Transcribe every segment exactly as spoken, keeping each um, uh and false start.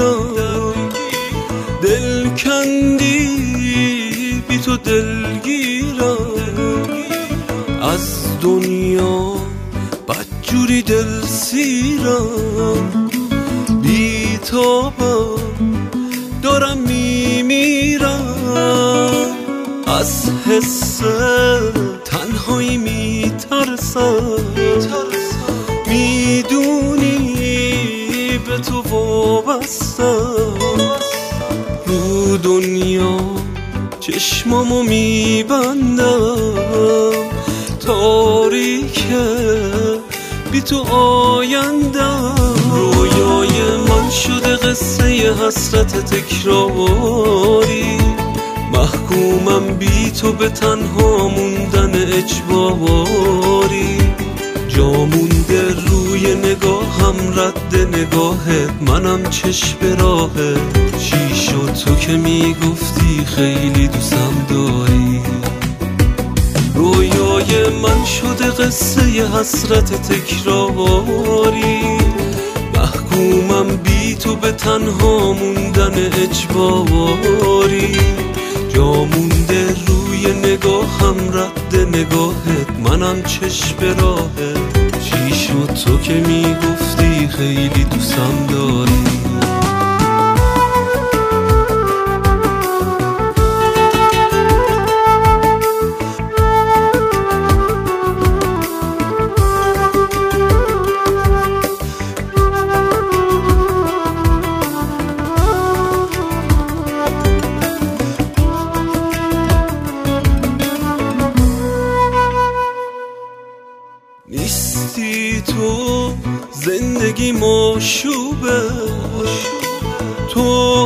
درگیرم، دل کندی بی تو دلگیرم، از دنیا بدجوری دل سیرم، بی تابم دارم میمیرم، از حس تنهایی میترسم، میدونی به تو وابستم، رو دنیا چشمامو میبندم، تاریکه بی تو آیندم، رویای من شده قصه حسرت تکراری، محکومم بی تو به تنها موندن اجباری، جا مونده روی نگاهم رد نگاهت، منم چشم به راهت، چی شد تو که میگفتی خیلی دوستم داری، رویای من شده قصه حسرت تکراری، محکومم بی تو به تنها موندن اجباری، جا مونده روی نگاهم رد نگاهت، منم چشم به راهت، چی شد تو که میگفتی خیلی دوستم داری. نیستی تو زندگی مشوبه تو،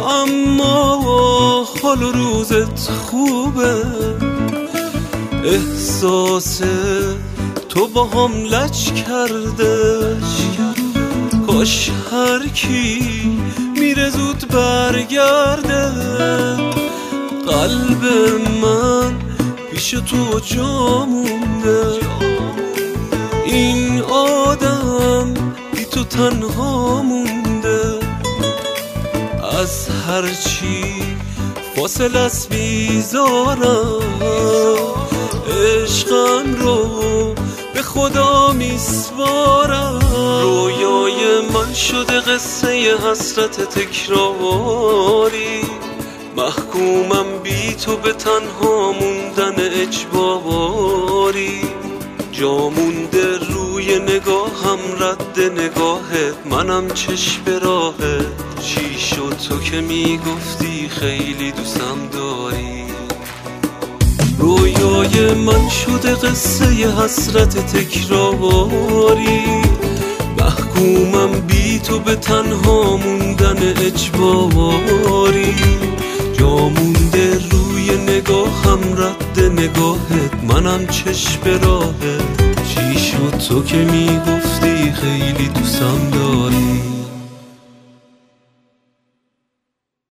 اما حال و روزت خوبه، احساس تو با هم لج کرده، کاش هر کی میره زود برگرده، قلب من پیش تو جا مونده، این آدم بی تو تنها مونده، از هرچی فاصل است بیزارم، عشقم رو به خدا میسپارم، رویای من شده قصه حسرت تکراری، محکومم بی تو به تنها موندن اجباری، جا مونده روی نگاهم رد نگاهت، منم چشم به راهت، چی شد تو که میگفتی خیلی دوستم داری، رویای من شده قصه حسرت تکراری، محکومم بی تو به تنها موندن اجباری، جا مونده روی نگاهم رد نگاهت، منم چشم به راهت، چی شد تو که میگفتی خیلی دوستم داری.